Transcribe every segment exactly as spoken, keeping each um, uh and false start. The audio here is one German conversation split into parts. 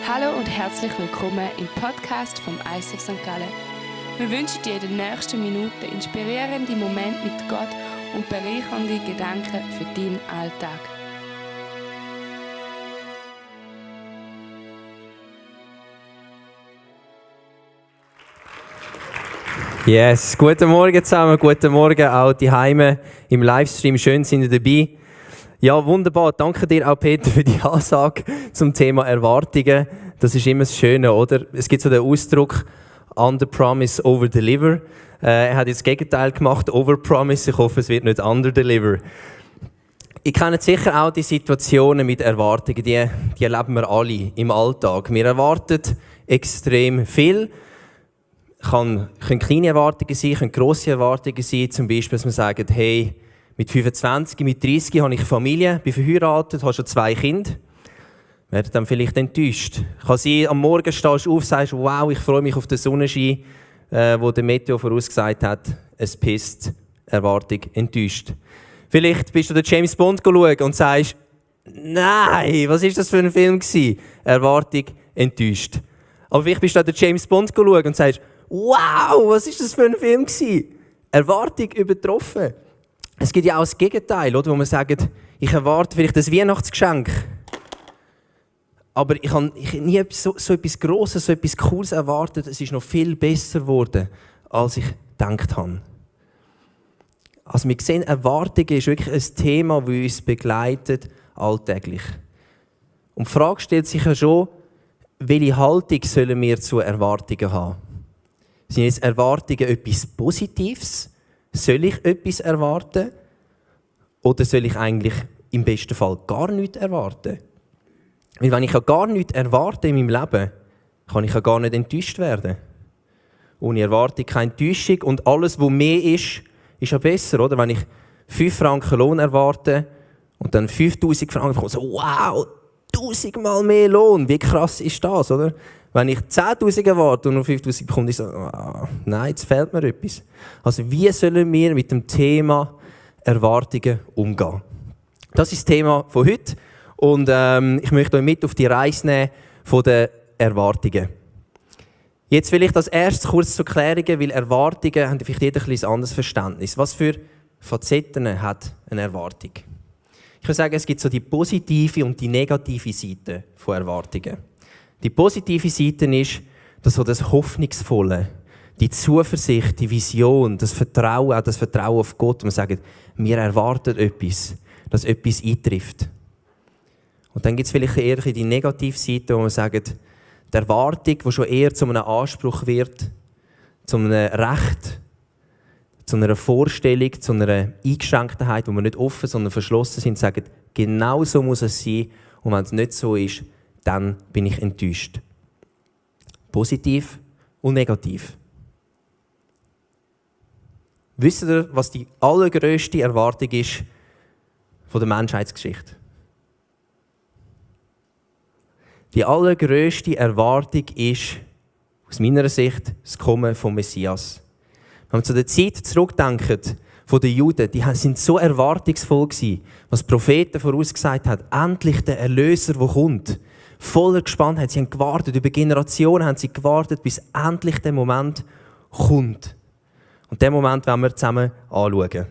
Hallo und herzlich willkommen im Podcast vom I C F Sankt Gallen. Wir wünschen dir in den nächsten Minuten inspirierende Momente mit Gott und bereichernde Gedanken für deinen Alltag. Yes, guten Morgen zusammen, guten Morgen auch die Heime im Livestream. Schön, sind ihr dabei. Ja, wunderbar. Danke dir auch, Peter, für die Ansage zum Thema Erwartungen. Das ist immer das Schöne, oder? Es gibt so den Ausdruck Under Promise, Over Deliver. Äh, er hat jetzt das Gegenteil gemacht, Over Promise. Ich hoffe, es wird nicht Under Deliver. Ich kenne sicher auch die Situationen mit Erwartungen, die, die erleben wir alle im Alltag. Wir erwarten extrem viel. Kann, können kleine Erwartungen sein, können grosse Erwartungen sein. Zum Beispiel, dass man sagt, hey, mit fünfundzwanzig, mit dreißig habe ich eine Familie, bin verheiratet, habe schon zwei Kinder. Werden dann vielleicht enttäuscht. Kann sein, am Morgen stehst du auf und sagst, wow, ich freue mich auf den Sonnenschein, äh, wo der Meteo vorausgesagt hat, es pisst, Erwartung enttäuscht. Vielleicht bist du den James Bond schauen und sagst, nein, was ist das für ein Film gewesen? Erwartung enttäuscht. Aber vielleicht bist du den James Bond schauen und sagst, wow, was ist das für ein Film gewesen? Erwartung übertroffen. Es gibt ja auch das Gegenteil, oder? Wo man sagt, ich erwarte vielleicht ein Weihnachtsgeschenk. Aber ich habe ich nie so, so etwas Grosses, so etwas Cooles erwartet. Es ist noch viel besser geworden, als ich gedacht habe. Also wir sehen, Erwartungen ist wirklich ein Thema, das uns begleitet, alltäglich. Und die Frage stellt sich ja schon, welche Haltung sollen wir zu Erwartungen haben? Sind jetzt Erwartungen etwas Positives? Soll ich etwas erwarten? Oder soll ich eigentlich im besten Fall gar nichts erwarten? Weil wenn ich ja gar nichts erwarte in meinem Leben, kann ich ja gar nicht enttäuscht werden. Ohne Erwartung keine Enttäuschung. Und alles, was mehr ist, ist ja besser, oder? Wenn ich fünf Franken Lohn erwarte und dann fünftausend Franken bekomme, so wow, tausendmal mehr Lohn. Wie krass ist das, oder? Wenn ich zehntausend erwarte und nur fünftausend bekomme, ich so, oh, nein, jetzt fehlt mir etwas. Also wie sollen wir mit dem Thema Erwartungen umgehen? Das ist das Thema von heute. Und ähm, ich möchte euch mit auf die Reise nehmen von den Erwartungen. Jetzt vielleicht als erstes kurz zur Klärung, weil Erwartungen haben vielleicht jeder ein bisschen ein anderes Verständnis. Was für Facetten hat eine Erwartung? Ich würde sagen, es gibt so die positive und die negative Seite von Erwartungen. Die positive Seite ist, dass so das Hoffnungsvolle, die Zuversicht, die Vision, das Vertrauen, auch das Vertrauen auf Gott. Man sagt, wir erwarten etwas, dass etwas eintrifft. Und dann gibt es vielleicht eher die negative Seite, wo man sagt, die Erwartung, die schon eher zu einem Anspruch wird, zu einem Recht, zu einer Vorstellung, zu einer Eingeschränktheit, wo wir nicht offen, sondern verschlossen sind, sagen, genau so muss es sein. Und wenn es nicht so ist, dann bin ich enttäuscht. Positiv und negativ. Wisst ihr, was die allergrößte Erwartung ist von der Menschheitsgeschichte? Die allergrößte Erwartung ist, aus meiner Sicht, das Kommen vom Messias. Wenn wir zu der Zeit zurückdenken, von den Juden, die sind so erwartungsvoll gewesen, was die Propheten vorausgesagt haben, endlich der Erlöser, der kommt. Voller Gespanntheit. Sie haben gewartet, über Generationen haben sie gewartet, bis endlich der Moment kommt. Und diesen Moment wollen wir zusammen anschauen.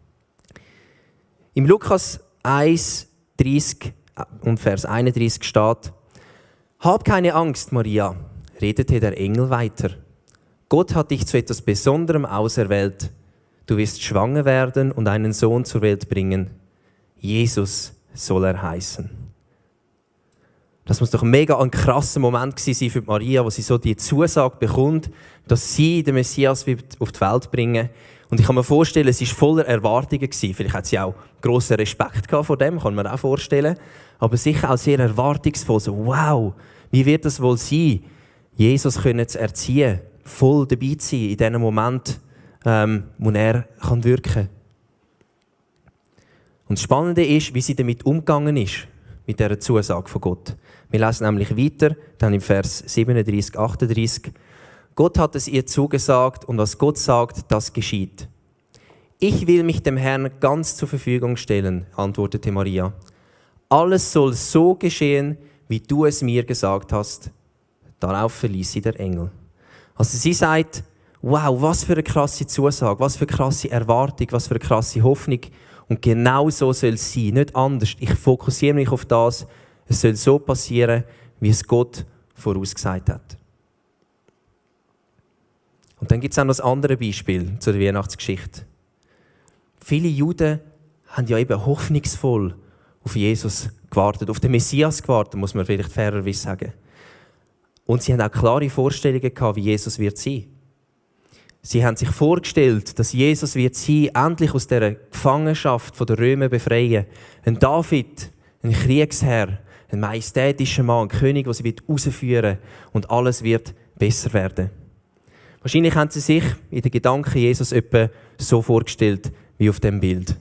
Im Lukas eins, dreißig und Vers einunddreißig steht: Hab keine Angst, Maria, redete der Engel weiter. Gott hat dich zu etwas Besonderem auserwählt. Du wirst schwanger werden und einen Sohn zur Welt bringen. Jesus soll er heißen. Das muss doch mega ein krasser Moment gewesen sein für Maria, wo sie so die Zusage bekommt, dass sie den Messias auf die Welt bringen wird. Und ich kann mir vorstellen, es war voller Erwartungen gewesen. Vielleicht hat sie auch grossen Respekt gehabt vor dem, kann man auch vorstellen. Aber sicher auch sehr erwartungsvoll. So, wow, wie wird das wohl sein, Jesus können zu erziehen, voll dabei zu sein in diesem Moment, ähm, wo er kann wirken kann. Und das Spannende ist, wie sie damit umgegangen ist, mit dieser Zusage von Gott. Wir lesen nämlich weiter, dann im Vers siebenunddreißig, achtunddreißig. Gott hat es ihr zugesagt und was Gott sagt, das geschieht. Ich will mich dem Herrn ganz zur Verfügung stellen, antwortete Maria. Alles soll so geschehen, wie du es mir gesagt hast. Darauf verließ sie der Engel. Also sie sagt, wow, was für eine krasse Zusage, was für eine krasse Erwartung, was für eine krasse Hoffnung. Und genau so soll es sein, nicht anders. Ich fokussiere mich auf das. Es soll so passieren, wie es Gott vorausgesagt hat. Und dann gibt es auch noch ein anderes Beispiel zu der Weihnachtsgeschichte. Viele Juden haben ja eben hoffnungsvoll auf Jesus gewartet, auf den Messias gewartet, muss man vielleicht fairerweise sagen. Und sie haben auch klare Vorstellungen gehabt, wie Jesus wird sein. Sie haben sich vorgestellt, dass Jesus wird sein, endlich aus dieser Gefangenschaft der Römer befreien. Ein David, ein Kriegsherr, ein majestätischer Mann, ein König, der sie herausführen wird und alles wird besser werden. Wahrscheinlich haben sie sich in den Gedanken Jesus etwa so vorgestellt wie auf dem Bild.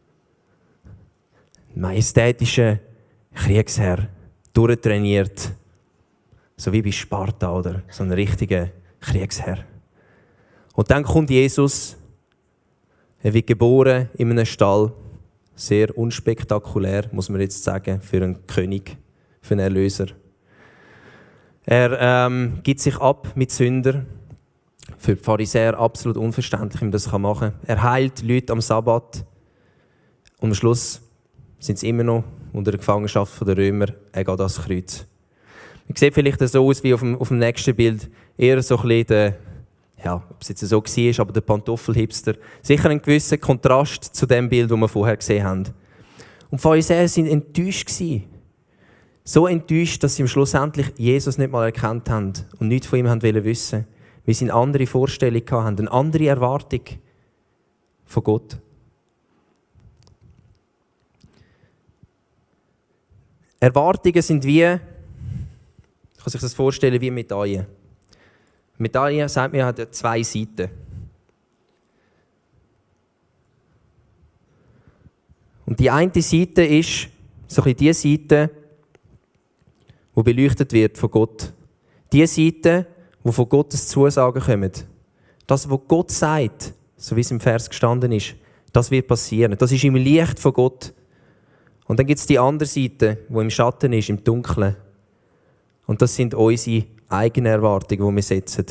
Ein majestätischer Kriegsherr, durchtrainiert, so wie bei Sparta, oder? So ein richtiger Kriegsherr. Und dann kommt Jesus, er wird geboren in einem Stall, sehr unspektakulär, muss man jetzt sagen, für einen König, für einen Erlöser. Er ähm, gibt sich ab mit Sündern. Für die Pharisäer absolut unverständlich, wie man das machen kann. Er heilt Leute am Sabbat. Und am Schluss sind sie immer noch unter der Gefangenschaft der Römer. Er geht ans Kreuz. Man sieht vielleicht so aus wie auf dem, auf dem nächsten Bild. Eher so ein bisschen der, ja, ob es jetzt so war, aber der Pantoffelhipster. Sicher ein gewisser Kontrast zu dem Bild, das wir vorher gesehen haben. Und die Pharisäer waren enttäuscht. So enttäuscht, dass sie schlussendlich Jesus nicht mal erkannt haben und nichts von ihm wollten wissen. Weil sie eine andere Vorstellung hatten, eine andere Erwartung von Gott. Erwartungen sind wie, ich kann sich das vorstellen, wie Medaillen. Medaillen, sagt man, hat zwei Seiten. Und die eine Seite ist so ein bisschen die Seite, die beleuchtet wird von Gott. Die Seite, wo von Gottes Zusagen kommen. Das, was Gott sagt, so wie es im Vers gestanden ist, das wird passieren. Das ist im Licht von Gott. Und dann gibt es die andere Seite, die im Schatten ist, im Dunkeln. Und das sind unsere eigenen Erwartungen, die wir setzen.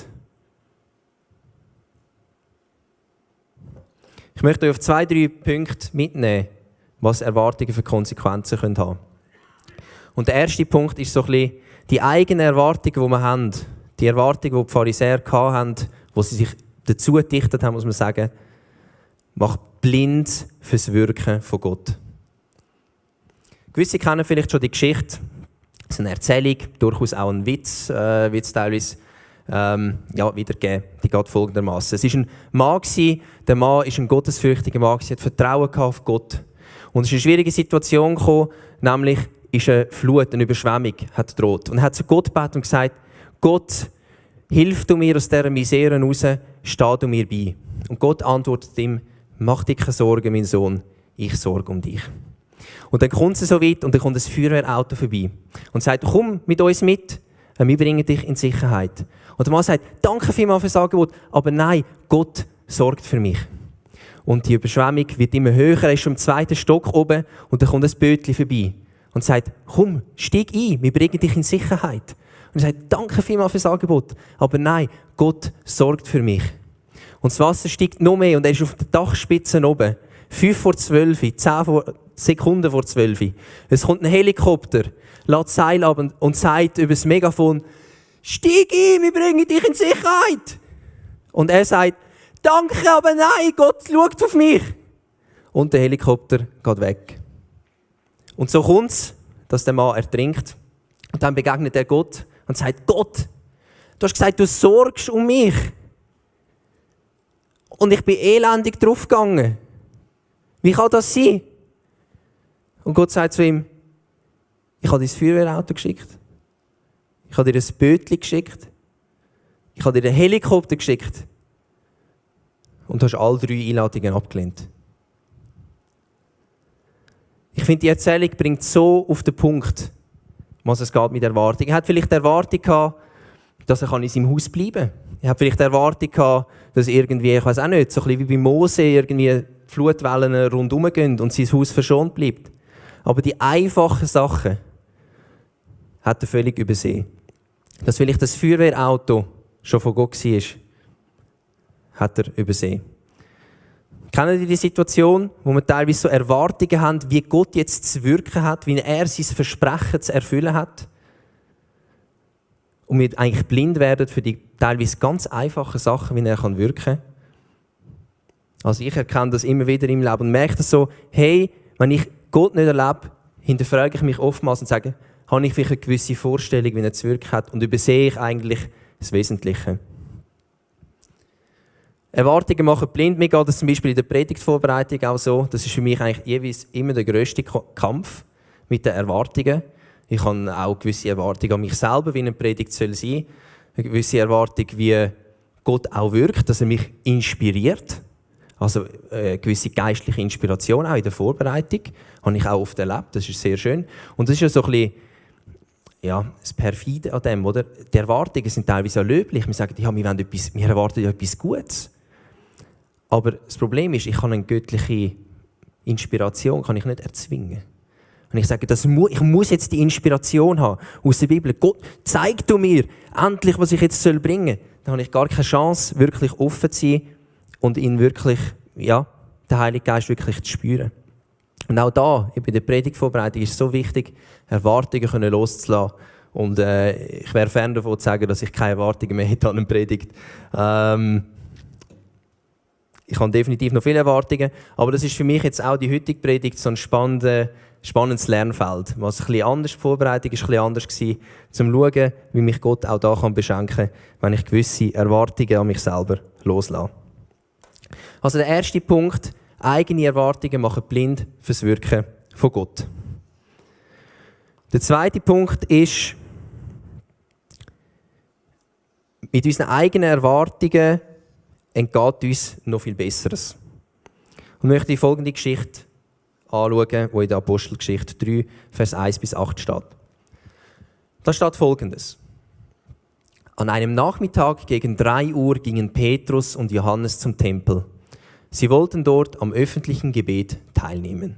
Ich möchte euch auf zwei, drei Punkte mitnehmen, was Erwartungen für Konsequenzen haben können. Und der erste Punkt ist so ein bisschen die eigenen Erwartungen, die wir haben. Die Erwartungen, die die Pharisäer hatten, die sie sich dazu gedichtet haben, muss man sagen, macht blind fürs Wirken von Gott. Gewisse kennen vielleicht schon die Geschichte. Es ist eine Erzählung, durchaus auch ein Witz, äh, Witz teilweise ähm, ja, wiedergegeben. Die geht folgendermaßen. Es war ein Mann, der Mann war ein gottesfürchtiger Mann, er hat Vertrauen auf Gott. Und es ist eine schwierige Situation gekommen, nämlich ist eine Flut, eine Überschwemmung hat gedroht. Und er hat zu Gott gebeten und gesagt, Gott, hilf du mir aus dieser Misere raus, steh du mir bei. Und Gott antwortet ihm, mach dir keine Sorgen, mein Sohn, ich sorge um dich. Und dann kommt es so weit und dann kommt ein Feuerwehrauto vorbei und sagt, komm mit uns mit, wir bringen dich in Sicherheit. Und der Mann sagt, danke vielmals für das Angebot, aber nein, Gott sorgt für mich. Und die Überschwemmung wird immer höher, er ist schon im zweiten Stock oben und dann kommt ein Bötchen vorbei und sagt, komm, steig ein, wir bringen dich in Sicherheit. Und er sagt, danke vielmals für das Angebot, aber nein, Gott sorgt für mich. Und das Wasser steigt noch mehr und er ist auf der Dachspitze oben. Fünf vor zwölf, zehn vor, Sekunden vor zwölf. Es kommt ein Helikopter, lässt das Seil ab und sagt über das Megafon, steig ein, wir bringen dich in Sicherheit. Und er sagt, danke, aber nein, Gott schaut auf mich. Und der Helikopter geht weg. Und so kommt es, dass der Mann ertrinkt. Und dann begegnet er Gott und sagt, Gott, du hast gesagt, du sorgst um mich. Und ich bin elendig draufgegangen. Wie kann das sein? Und Gott sagt zu ihm, ich habe dir das Feuerwehrauto geschickt. Ich habe dir ein Bötchen geschickt. Ich habe dir einen Helikopter geschickt. Und du hast alle drei Einladungen abgelehnt. Ich finde, die Erzählung bringt so auf den Punkt, was es geht mit Erwartung. Er hat vielleicht die Erwartung gehabt, dass er in seinem Haus bleiben kann. Er hat vielleicht die Erwartung gehabt, dass irgendwie, ich weiß auch nicht, so ein bisschen wie bei Mose irgendwie die Flutwellen rundherum gehen und sein Haus verschont bleibt. Aber die einfachen Sachen, hat er völlig übersehen. Dass vielleicht das Feuerwehrauto schon von Gott war, hat er übersehen. Kennen Sie die Situation, wo wir teilweise so Erwartungen haben, wie Gott jetzt zu wirken hat, wie er sein Versprechen zu erfüllen hat? Und wir eigentlich blind werden für die teilweise ganz einfachen Sachen, wie er wirken kann. Also ich erkenne das immer wieder im Leben und merke das so, hey, wenn ich Gott nicht erlebe, hinterfrage ich mich oftmals und sage, habe ich vielleicht eine gewisse Vorstellung, wie er zu wirken hat, und übersehe ich eigentlich das Wesentliche. Erwartungen machen blind. Mir geht das zum Beispiel in der Predigtvorbereitung auch so. Das ist für mich eigentlich jeweils immer der grösste Kampf mit den Erwartungen. Ich habe auch gewisse Erwartungen an mich selber, wie eine Predigt soll sein. Eine gewisse Erwartung, wie Gott auch wirkt, dass er mich inspiriert. Also eine gewisse geistliche Inspiration auch in der Vorbereitung. Habe ich auch oft erlebt. Das ist sehr schön. Und das ist ja so ein bisschen, ja, das Perfide an dem, oder? Die Erwartungen sind teilweise auch löblich. Wir sagen, ja, wir, wollen etwas, wir erwarten ja etwas Gutes. Aber das Problem ist, ich kann eine göttliche Inspiration kann ich nicht erzwingen. Wenn ich sage, das mu- ich muss jetzt die Inspiration haben aus der Bibel, Gott, zeig du mir endlich, was ich jetzt bringen soll, dann habe ich gar keine Chance, wirklich offen zu sein und ihn wirklich, ja, den Heiligen Geist wirklich zu spüren. Und auch da, bei der Predigtvorbereitung, ist es so wichtig, Erwartungen können loszulassen. Und äh, ich wäre fern davon zu sagen, dass ich keine Erwartungen mehr hätte an eine Predigt. Ähm, ich habe definitiv noch viele Erwartungen, aber das ist für mich jetzt auch die heutige Predigt so ein spannendes, spannendes Lernfeld. Was ein bisschen anders, die Vorbereitung war ein bisschen anders gewesen, um zu schauen, wie mich Gott auch da kann beschenken kann, wenn ich gewisse Erwartungen an mich selber loslasse. Also der erste Punkt, eigene Erwartungen machen blind fürs Wirken von Gott. Der zweite Punkt ist, mit unseren eigenen Erwartungen entgeht uns noch viel Besseres. Und ich möchte die folgende Geschichte anschauen, die in der Apostelgeschichte drei, Vers eins bis acht steht. Da steht Folgendes. An einem Nachmittag gegen drei Uhr gingen Petrus und Johannes zum Tempel. Sie wollten dort am öffentlichen Gebet teilnehmen.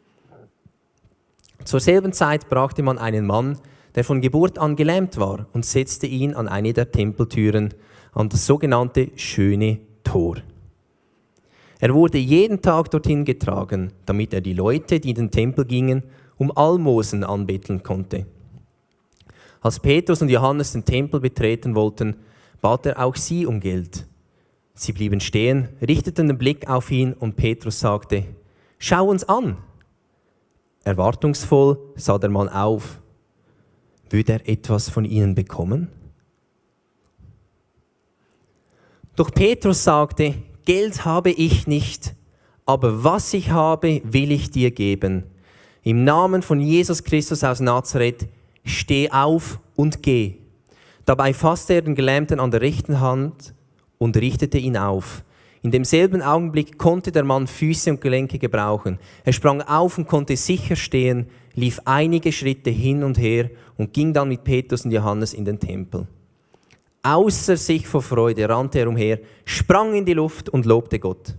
Zur selben Zeit brachte man einen Mann, der von Geburt an gelähmt war, und setzte ihn an eine der Tempeltüren, an das sogenannte Schöne Tor. Er wurde jeden Tag dorthin getragen, damit er die Leute, die in den Tempel gingen, um Almosen anbetteln konnte. Als Petrus und Johannes den Tempel betreten wollten, bat er auch sie um Geld. Sie blieben stehen, richteten den Blick auf ihn, und Petrus sagte, »Schau uns an!« Erwartungsvoll sah der Mann auf. Würde er etwas von ihnen bekommen? Doch Petrus sagte, Geld habe ich nicht, aber was ich habe, will ich dir geben. Im Namen von Jesus Christus aus Nazareth, steh auf und geh. Dabei fasste er den Gelähmten an der rechten Hand und richtete ihn auf. In demselben Augenblick konnte der Mann Füße und Gelenke gebrauchen. Er sprang auf und konnte sicher stehen, lief einige Schritte hin und her und ging dann mit Petrus und Johannes in den Tempel. Außer sich vor Freude rannte er umher, sprang in die Luft und lobte Gott.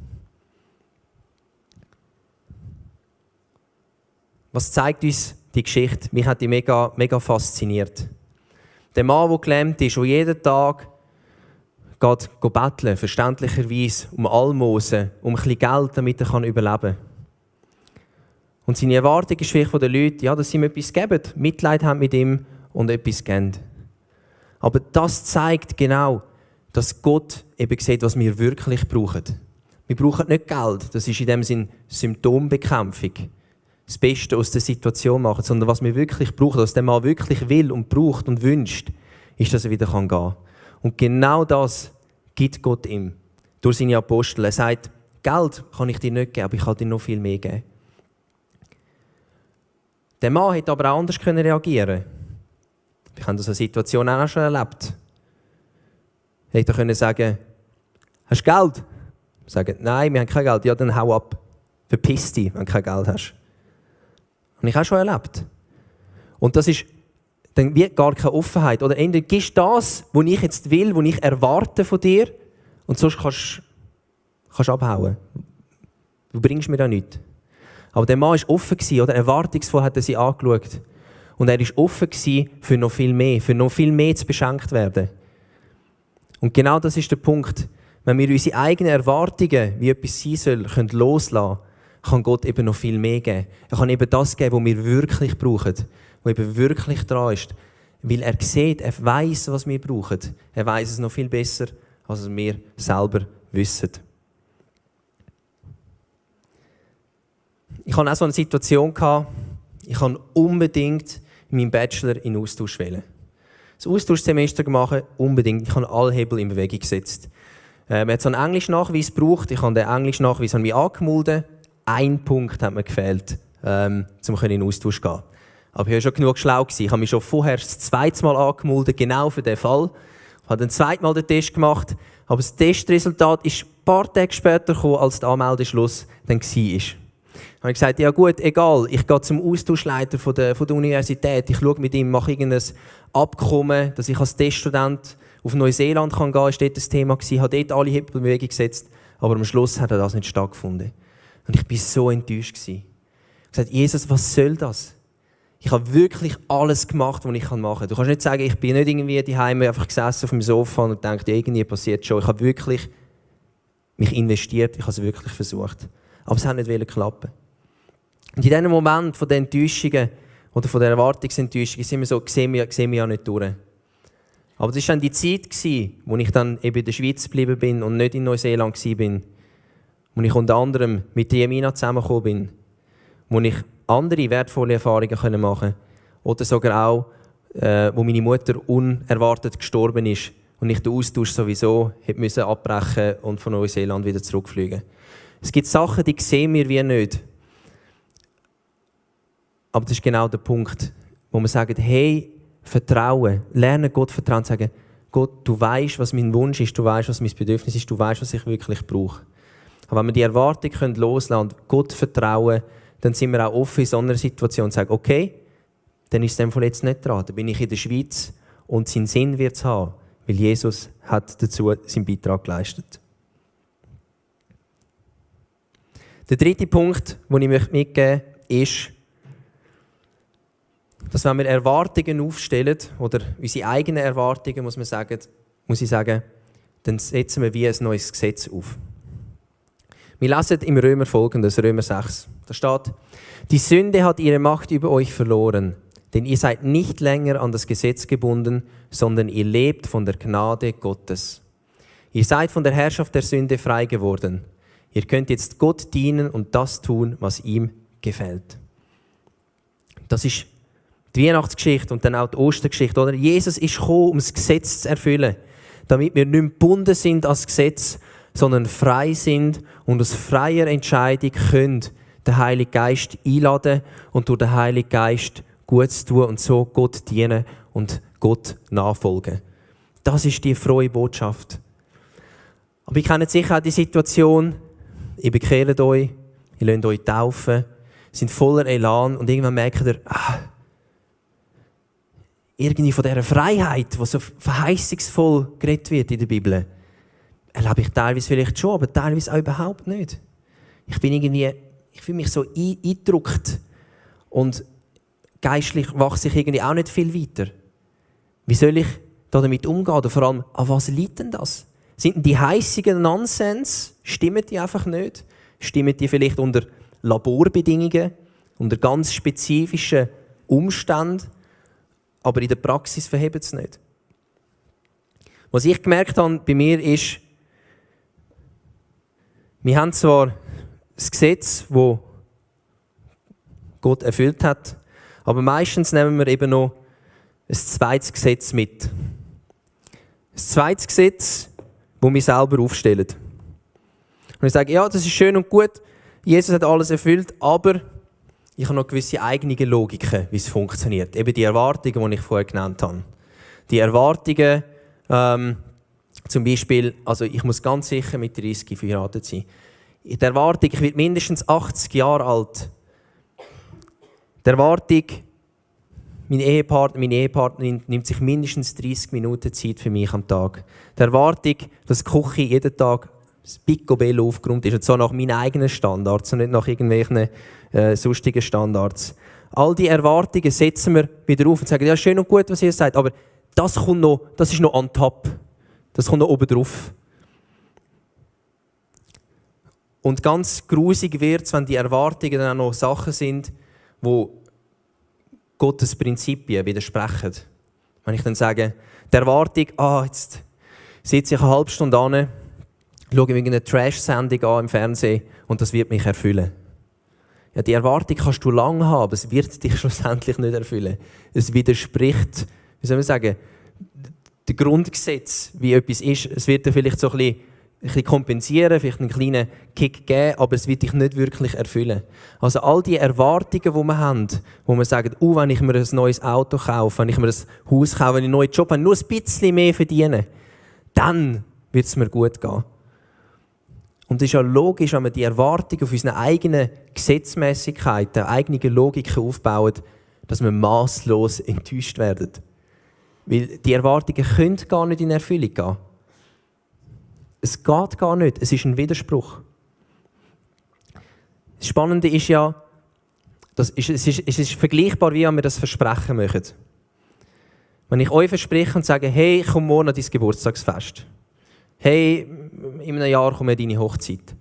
Was zeigt uns die Geschichte? Mich hat die mega, mega fasziniert. Der Mann, der gelähmt ist, der jeden Tag geht, geht betteln, verständlicherweise um Almosen, um ein bisschen Geld, damit er überleben kann. Und seine Erwartung ist vielleicht von den Leuten, ja, dass sie ihm etwas geben, Mitleid haben mit ihm und etwas geben. Aber das zeigt genau, dass Gott eben sieht, was wir wirklich brauchen. Wir brauchen nicht Geld, das ist in dem Sinn Symptombekämpfung. Das Beste aus der Situation machen, sondern was wir wirklich brauchen, was der Mann wirklich will und braucht und wünscht, ist, dass er wieder gehen kann. Und genau das gibt Gott ihm durch seine Apostel. Er sagt, Geld kann ich dir nicht geben, aber ich kann dir noch viel mehr geben. Der Mann hätte aber auch anders reagieren können. Wir haben diese Situation auch schon erlebt. Er hätte können sagen, hast du Geld? Sagen, nein, wir haben kein Geld. Ja, dann hau ab. Verpiss dich, wenn du kein Geld hast. Habe ich auch schon erlebt. Und das ist dann wird gar keine Offenheit. Oder entweder gibst du das, was ich jetzt will, was ich erwarte von dir, und sonst kannst du abhauen. Du bringst mir da nichts. Aber der Mann war offen, oder erwartungsvoll hat er sie angeschaut. Und er war offen für noch viel mehr, für noch viel mehr zu beschenkt werden. Und genau das ist der Punkt. Wenn wir unsere eigenen Erwartungen, wie etwas sein soll, können loslassen können, kann Gott eben noch viel mehr geben. Er kann eben das geben, was wir wirklich brauchen, was eben wirklich dran ist. Weil er sieht, er weiss, was wir brauchen. Er weiss es noch viel besser, als wir selber wissen. Ich hatte auch so eine Situation, ich wollte unbedingt meinen Bachelor in Austausch wählen. Das Austauschsemester gemacht, unbedingt. Ich habe alle Hebel in Bewegung gesetzt. Äh, man hat so einen Englischnachweis gebraucht. Ich habe den Englischnachweis mich angemeldet. Ein Punkt hat mir gefehlt, ähm, um in den Austausch zu gehen. Aber ich war schon genug schlau. Ich habe mich schon vorher das zweite Mal angemeldet, genau für diesen Fall. Ich habe dann zweites Mal den Test gemacht. Aber das Testresultat ist ein paar Tage später gekommen, als der Anmeldeschluss dann war. Ich habe gesagt, ja gut, egal, ich gehe zum Austauschleiter von der, von der Universität, ich schaue mit ihm, mache irgendein Abkommen, dass ich als Teststudent auf Neuseeland gehen kann, ist dort das Thema gewesen, habe dort alle Hebel in Bewegung gesetzt, aber am Schluss hat das nicht stattgefunden. Und ich war so enttäuscht. Ich habe gesagt, Jesus, was soll das? Ich habe wirklich alles gemacht, was ich machen kann. Du kannst nicht sagen, ich bin nicht irgendwie daheim einfach gesessen auf dem Sofa und dachte, irgendwie passiert schon. Ich habe wirklich mich investiert, ich habe es wirklich versucht. Aber es hat nicht klappen. Und in diesem Moment von den Enttäuschungen oder von der Erwartungsenttäuschung sind wir so, sehen wir, sehen wir ja nicht durch. Aber das war dann die Zeit, wo ich dann eben in der Schweiz geblieben bin und nicht in Neuseeland war. Wo ich unter anderem mit Jemina zusammengekommen bin. Wo ich andere wertvolle Erfahrungen machen konnte. Oder sogar auch, äh, wo meine Mutter unerwartet gestorben ist und ich den Austausch sowieso hätte abbrechen und von Neuseeland wieder zurückfliegen. Es gibt Sachen, die sehen wir wie nicht. Aber das ist genau der Punkt, wo wir sagen, hey, Vertrauen, lernen Gott vertrauen, sagen, Gott, du weißt, was mein Wunsch ist, du weißt, was mein Bedürfnis ist, du weißt, was ich wirklich brauche. Aber wenn wir die Erwartung loslassen und Gott vertrauen, dann sind wir auch offen in so einer Situation und sagen, okay, dann ist es dem jetzt nicht dran. Dann bin ich in der Schweiz und seinen Sinn wird es haben, weil Jesus hat dazu seinen Beitrag geleistet. Der dritte Punkt, den ich mitgeben möchte, ist, dass wenn wir Erwartungen aufstellen, oder unsere eigenen Erwartungen, muss man sagen, muss ich sagen, dann setzen wir wie ein neues Gesetz auf. Wir lesen im Römer folgendes, Römer sechs. Da steht, die Sünde hat ihre Macht über euch verloren, denn ihr seid nicht länger an das Gesetz gebunden, sondern ihr lebt von der Gnade Gottes. Ihr seid von der Herrschaft der Sünde frei geworden. Ihr könnt jetzt Gott dienen und das tun, was ihm gefällt. Das ist die Weihnachtsgeschichte und dann auch die Ostergeschichte. Oder? Jesus ist gekommen, um das Gesetz zu erfüllen, damit wir nicht mehr gebunden sind als Gesetz, sondern frei sind und aus freier Entscheidung können den Heiligen Geist einladen und durch den Heiligen Geist Gutes tun und so Gott dienen und Gott nachfolgen. Das ist die frohe Botschaft. Aber ich kenne sicher auch die Situation, ihr bekehrt euch, ihr lasst euch taufen, sind voller Elan und irgendwann merkt ihr, ah, irgendwie von dieser Freiheit, die so verheißungsvoll geredet wird in der Bibel, erlebe ich teilweise vielleicht schon, aber teilweise auch überhaupt nicht. Ich bin irgendwie, ich fühle mich so eingedrückt und geistlich wachse ich irgendwie auch nicht viel weiter. Wie soll ich damit umgehen? Oder vor allem, an was liegt denn das? Sind die heissigen Nonsens? Stimmen die einfach nicht? Stimmen die vielleicht unter Laborbedingungen, unter ganz spezifischen Umständen, aber in der Praxis verheben es nicht? Was ich gemerkt habe bei mir ist, wir haben zwar das Gesetz, das Gott erfüllt hat, aber meistens nehmen wir eben noch ein zweites Gesetz mit. Ein zweites Gesetz, das wir selber aufstellen. Und ich sage, ja, das ist schön und gut, Jesus hat alles erfüllt, aber ich habe noch gewisse eigene Logiken, wie es funktioniert. Eben die Erwartungen, die ich vorher genannt habe. Die Erwartungen, ähm, zum Beispiel, also ich muss ganz sicher mit dreißig verheiratet sein. Die Erwartung, ich werde mindestens achtzig Jahre alt. Die Erwartung, mein Ehepartner, meine Ehepartnerin nimmt sich mindestens dreißig Minuten Zeit für mich am Tag. Die Erwartung, dass die Küche jeden Tag das Picobello aufgeräumt ist, und zwar nach meinen eigenen Standards und nicht nach irgendwelchen äh, sonstigen Standards. All die Erwartungen setzen wir wieder auf und sagen, ja, schön und gut, was ihr sagt, aber das, kommt noch, das ist noch on top. Das kommt noch oben drauf. Und ganz grusig wird es, wenn die Erwartungen dann auch noch Sachen sind, die Gottes Prinzipien widersprechen. Wenn ich dann sage, die Erwartung, ah, jetzt sitze ich eine halbe Stunde an, schaue mir eine Trash-Sendung an im Fernsehen und das wird mich erfüllen. Ja, die Erwartung kannst du lange haben, aber es wird dich schlussendlich nicht erfüllen. Es widerspricht, wie soll man sagen, dem Grundgesetz, wie etwas ist. Es wird dir vielleicht so ein bisschen, ein bisschen kompensieren, vielleicht einen kleinen Kick geben, aber es wird dich nicht wirklich erfüllen. Also all die Erwartungen, die wir haben, wo wir sagen, oh, wenn ich mir ein neues Auto kaufe, wenn ich mir ein Haus kaufe, wenn ich einen neuen Job habe, nur ein bisschen mehr verdiene, dann wird es mir gut gehen. Und es ist ja logisch, wenn wir die Erwartung auf unsere eigenen Gesetzmäßigkeiten, eigene Logiken aufbauen, dass wir masslos enttäuscht werden. Weil die Erwartungen können gar nicht in Erfüllung gehen. Es geht gar nicht. Es ist ein Widerspruch. Das Spannende ist ja, das ist, es, ist, es ist vergleichbar, wie wenn wir das versprechen möchten. Wenn ich euch verspreche und sage, hey, ich komme morgen an dein Geburtstagsfest. Hey, in einem Jahr kommt deine Hochzeit.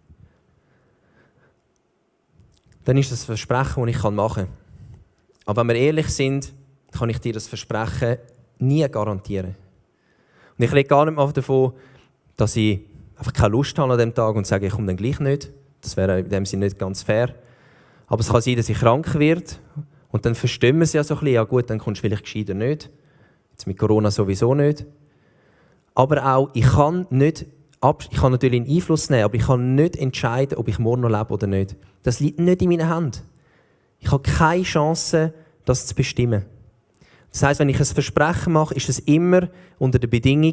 Dann ist das ein Versprechen, das ich machen kann. Aber wenn wir ehrlich sind, kann ich dir das Versprechen nie garantieren. Und ich rede gar nicht mehr davon, dass ich einfach keine Lust habe an diesem Tag und sage, ich komme dann gleich nicht. Das wäre in dem Sinne nicht ganz fair. Aber es kann sein, dass ich krank werde und dann verstimmen sie ja so ein bisschen, ja gut, dann kommst du vielleicht gescheiter nicht. Jetzt mit Corona sowieso nicht. Aber auch, ich kann, nicht, ich kann natürlich einen Einfluss nehmen, aber ich kann nicht entscheiden, ob ich morgen noch lebe oder nicht. Das liegt nicht in meiner Hand. Ich habe keine Chance, das zu bestimmen. Das heisst, wenn ich ein Versprechen mache, ist es immer unter der Bedingung,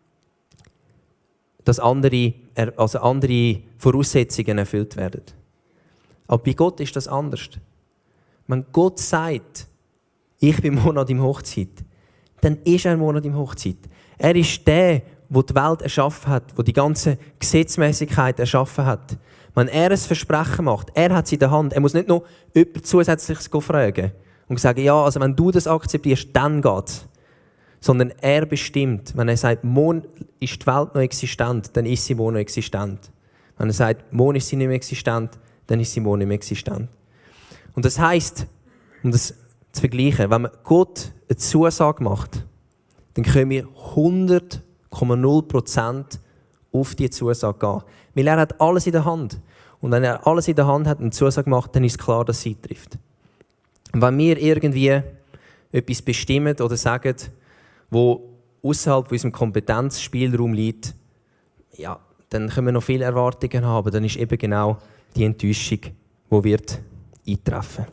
dass andere, also andere Voraussetzungen erfüllt werden. Aber bei Gott ist das anders. Wenn Gott sagt, ich bin morgen an deiner Hochzeit, dann ist er morgen an deiner Hochzeit. Er ist der, der die Welt erschaffen hat, der die ganze Gesetzmäßigkeit erschaffen hat. Wenn er ein Versprechen macht, er hat es in der Hand. Er muss nicht noch jemand Zusätzliches fragen und sagen, ja, also wenn du das akzeptierst, dann geht's. Sondern er bestimmt. Wenn er sagt, morgen ist die Welt noch existent, dann ist sie morgen noch existent. Wenn er sagt, morgen ist sie nicht mehr existent, dann ist sie morgen nicht mehr existent. Und das heisst, um das zu vergleichen, wenn man Gott eine Zusage macht, dann können wir hundert Komma null Prozent auf diese Zusage gehen. Weil er hat alles in der Hand. Und wenn er alles in der Hand hat und eine Zusage macht, dann ist klar, dass sie trifft. Und wenn wir irgendwie etwas bestimmen oder sagen, wo außerhalb unserem Kompetenzspielraum liegt, ja, dann können wir noch viele Erwartungen haben, aber dann ist eben genau die Enttäuschung, die wird eintreffen.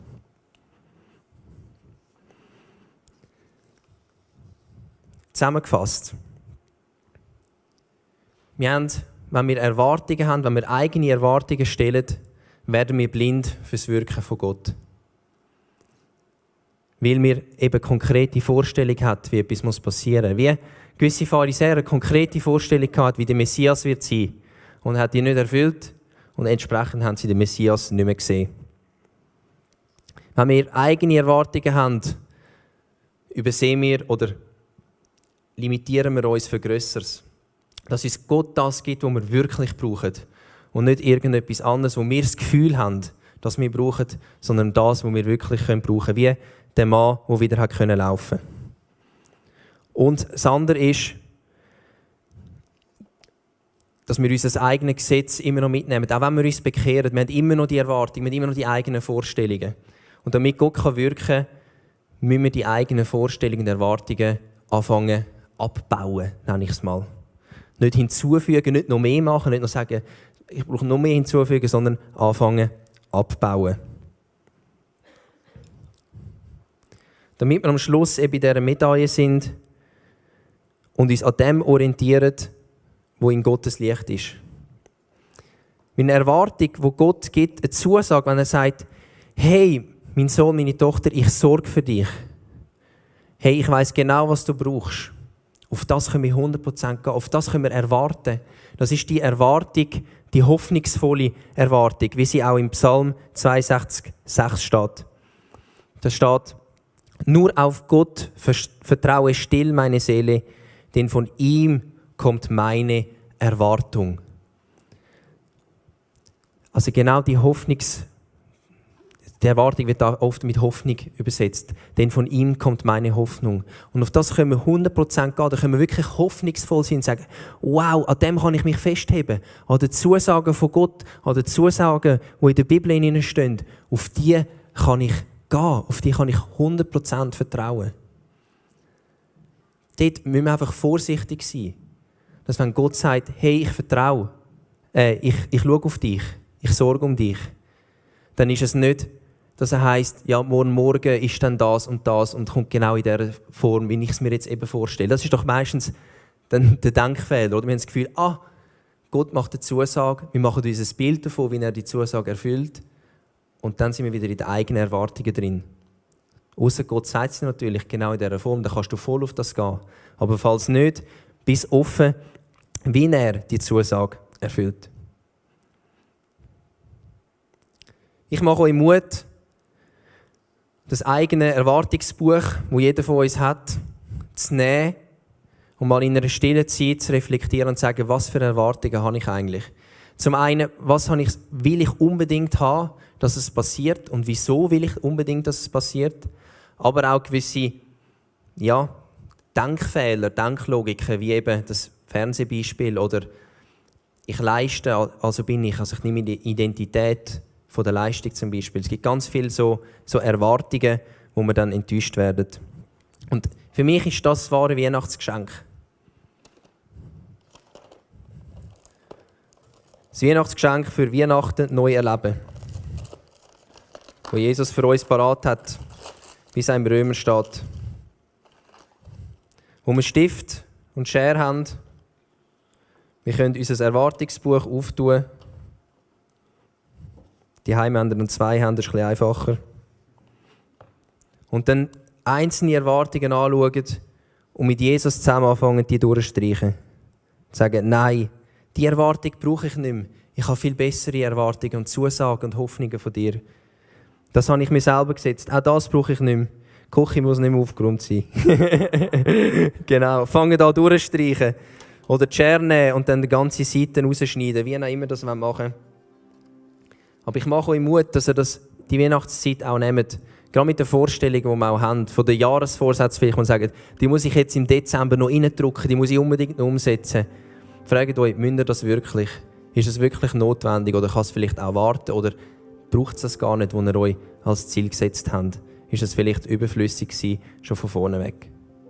Zusammengefasst. Wir haben, wenn wir Erwartungen haben, wenn wir eigene Erwartungen stellen, werden wir blind für das Wirken von Gott. Weil wir eben konkrete Vorstellung hat, wie etwas passieren muss. Wie gewisse Pharisäer eine konkrete Vorstellung hatten, wie der Messias wird sein. Und er hat die nicht erfüllt und entsprechend haben sie den Messias nicht mehr gesehen. Wenn wir eigene Erwartungen haben, übersehen wir oder limitieren wir uns für Grösseres. Dass uns Gott das gibt, was wir wirklich brauchen. Und nicht irgendetwas anderes, wo wir das Gefühl haben, dass wir brauchen, sondern das, was wir wirklich brauchen können. Wie der Mann, der wieder laufen konnte. Und das andere ist, dass wir unser eigenes Gesetz immer noch mitnehmen. Auch wenn wir uns bekehren, wir haben immer noch die Erwartungen, wir haben immer noch die eigenen Vorstellungen. Und damit Gott wirken kann, müssen wir die eigenen Vorstellungen und Erwartungen anfangen abbauen, nenne ich es mal. Nicht hinzufügen, nicht noch mehr machen, nicht noch sagen, ich brauche noch mehr hinzufügen, sondern anfangen abbauen. Damit wir am Schluss eben bei dieser Medaille sind und uns an dem orientieren, wo in Gottes Licht ist. Meine Erwartung, die Gott gibt, eine Zusage, wenn er sagt, hey, mein Sohn, meine Tochter, ich sorge für dich. Hey, ich weiss genau, was du brauchst. Auf das können wir hundert Prozent gehen, auf das können wir erwarten. Das ist die Erwartung, die hoffnungsvolle Erwartung, wie sie auch im Psalm zweiundsechzig sechs steht. Da steht, nur auf Gott vertraue still meine Seele, denn von ihm kommt meine Erwartung. Also genau die Hoffnungs, die Erwartung wird da oft mit Hoffnung übersetzt. Denn von ihm kommt meine Hoffnung. Und auf das können wir hundert Prozent gehen. Da können wir wirklich hoffnungsvoll sein und sagen, wow, an dem kann ich mich festheben. An den Zusagen von Gott, an den Zusagen, die in der Bibel stehen. Auf die kann ich gehen. Auf die kann ich hundert Prozent vertrauen. Dort müssen wir einfach vorsichtig sein. Dass wenn Gott sagt, hey, ich vertraue, äh, ich, ich schaue auf dich, ich sorge um dich, dann ist es nicht, dass er heisst, ja, morgen, morgen ist dann das und das und kommt genau in dieser Form, wie ich es mir jetzt eben vorstelle. Das ist doch meistens dann der Denkfehler. Oder? Wir haben das Gefühl, ah, Gott macht eine Zusage, wir machen uns ein Bild davon, wie er die Zusage erfüllt und dann sind wir wieder in den eigenen Erwartungen drin. Ausser Gott sagt es natürlich genau in dieser Form, dann kannst du voll auf das gehen. Aber falls nicht, bist offen, wie er die Zusage erfüllt. Ich mache euch Mut, das eigene Erwartungsbuch, das jeder von uns hat, zu nehmen und mal in einer stillen Zeit zu reflektieren und zu sagen, was für Erwartungen habe ich eigentlich. Zum einen, was habe ich, will ich unbedingt haben, dass es passiert und wieso will ich unbedingt, dass es passiert. Aber auch gewisse ja, Denkfehler, Denklogiken, wie eben das Fernsehbeispiel oder ich leiste, also bin ich, also ich nehme die Identität von der Leistung zum Beispiel. Es gibt ganz viele so, so Erwartungen, wo wir dann enttäuscht werden. Und für mich ist das das wahre Weihnachtsgeschenk. Das Weihnachtsgeschenk für Weihnachten neu erleben. Wo Jesus für uns parat hat, wie es im Römer steht. Wo wir Stift und Schere haben. Wir können unser Erwartungsbuch auftun. Die Heime haben dann zwei Hände, das ist ein bisschen einfacher. Und dann einzelne Erwartungen anschauen und mit Jesus zusammen anfangen, die durchzustreichen. Sagen, nein, die Erwartung brauche ich nicht mehr. Ich habe viel bessere Erwartungen und Zusagen und Hoffnungen von dir. Das habe ich mir selber gesetzt. Auch das brauche ich nicht mehr. Die Küche muss nicht mehr aufgeräumt sein. Genau, fangen da durchzustreichen. Oder die Schere nehmen und dann die ganze Seite rausschneiden, wie auch immer das machen wollen. Aber ich mache euch Mut, dass ihr das, die Weihnachtszeit auch nehmt. Gerade mit den Vorstellungen, die wir auch haben, von den Jahresvorsätzen vielleicht, und sagen, die muss ich jetzt im Dezember noch reindrücken, die muss ich unbedingt noch umsetzen. Fragt euch, müsst ihr das wirklich? Ist es wirklich notwendig oder kann es vielleicht auch warten? Oder braucht es das gar nicht, was ihr euch als Ziel gesetzt habt? Ist es vielleicht überflüssig gewesen, schon von vorne weg?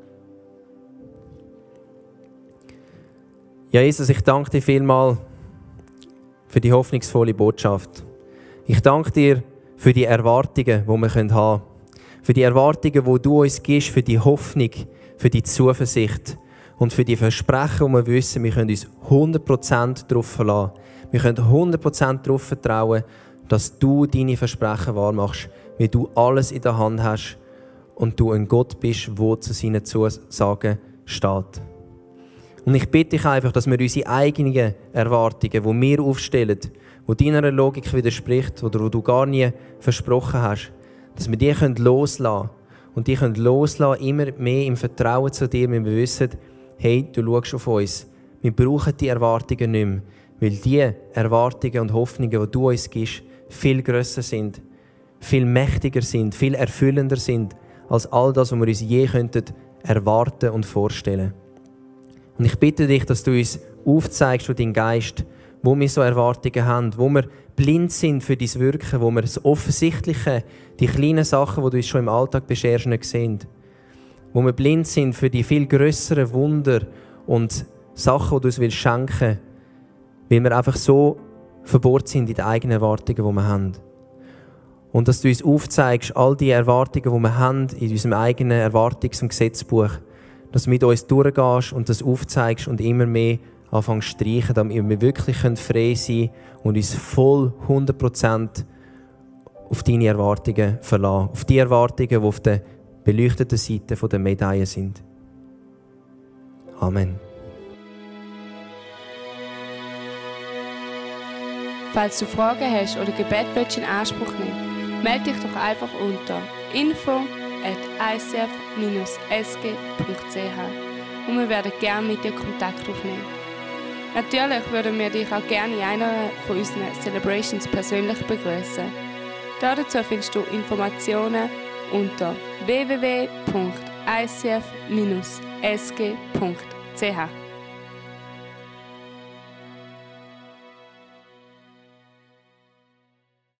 Ja, Jesus, ich danke dir vielmals für die hoffnungsvolle Botschaft. Ich danke dir für die Erwartungen, die wir haben können. Für die Erwartungen, die du uns gibst, für die Hoffnung, für die Zuversicht und für die Versprechen, die wir wissen, wir können uns hundert Prozent darauf verlassen. Wir können hundert Prozent darauf vertrauen, dass du deine Versprechen wahr machst, weil du alles in der Hand hast und du ein Gott bist, der zu seinen Zusagen steht. Und ich bitte dich einfach, dass wir unsere eigenen Erwartungen, die wir aufstellen, die deiner Logik widerspricht oder die du gar nie versprochen hast, dass wir die loslassen können. Und die können loslassen, immer mehr im Vertrauen zu dir, wenn wir wissen, hey, du schaust auf uns. Wir brauchen die Erwartungen nicht mehr, weil die Erwartungen und Hoffnungen, die du uns gibst, viel grösser sind, viel mächtiger sind, viel erfüllender sind, als all das, was wir uns je könnten erwarten und vorstellen. Und ich bitte dich, dass du uns aufzeigst durch deinen Geist, wo wir so Erwartungen haben, wo wir blind sind für dein Wirken, wo wir das Offensichtliche, die kleinen Sachen, die du uns schon im Alltag bescherst, nicht sehen. Wo wir blind sind für die viel grösseren Wunder und Sachen, die du uns schenken willst, weil wir einfach so verbohrt sind in den eigenen Erwartungen, die wir haben. Und dass du uns aufzeigst, all die Erwartungen, die wir haben in unserem eigenen Erwartungs- und Gesetzbuch, dass du mit uns durchgehst und das aufzeigst und immer mehr anfängst zu streichen, damit wir wirklich frei sein können und uns voll hundert Prozent auf deine Erwartungen verlassen. Auf die Erwartungen, die auf der beleuchteten Seite der Medaille sind. Amen. Falls du Fragen hast oder Gebet willst in Anspruch nehmen, melde dich doch einfach unter info at i c f dash s g punkt c h und wir werden gerne mit dir Kontakt aufnehmen. Natürlich würden wir dich auch gerne in einer von unseren Celebrations persönlich begrüßen. Dazu findest du Informationen unter w w w punkt i c f dash s g punkt c h.